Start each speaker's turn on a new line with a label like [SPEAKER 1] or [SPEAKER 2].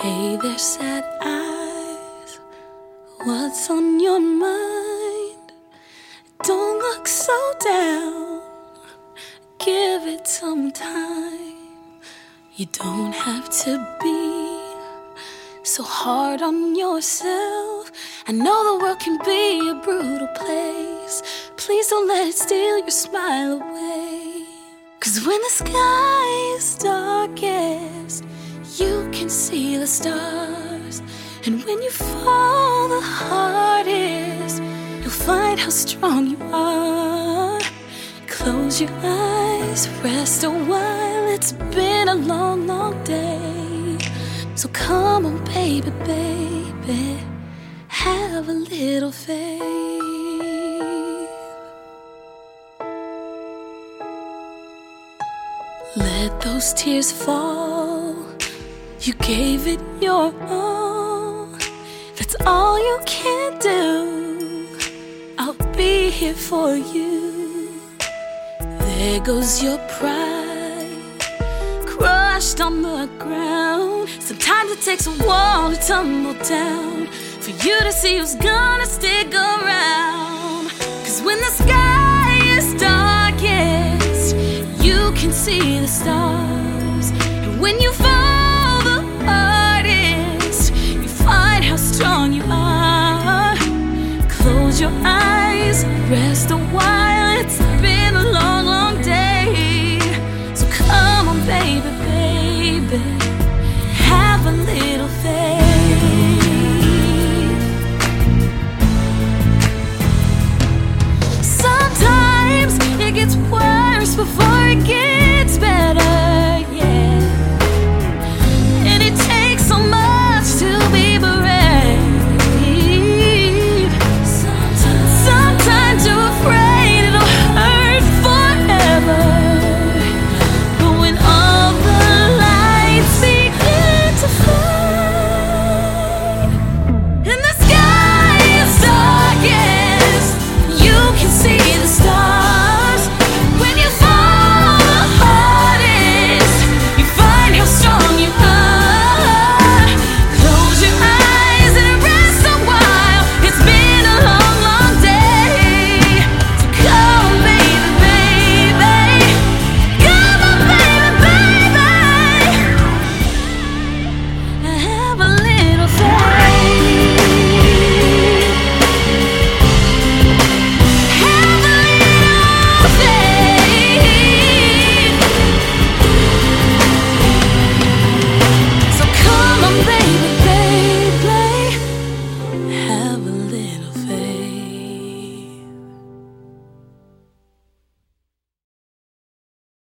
[SPEAKER 1] Hey there, sad eyes. What's on your mind? Don't look so down. Give it some time. You don't have to be so hard on yourself. I know the world can be a brutal place. Please don't let it steal your smile away. 'Cause when the sky is darkest, you can see the stars. And when you fall the hardest, you'll find how strong you are. Close your eyes, rest a while. It's been a long, long day. So come on, baby, baby, have a little faith. Let those tears fall. You gave it your all. That's all you can do. I'll be here for you. There goes your pride, crushed on the ground. Sometimes it takes a wall to tumble down for you to see who's gonna stick around. 'Cause when the sky is darkest, you can see the stars. And when you fall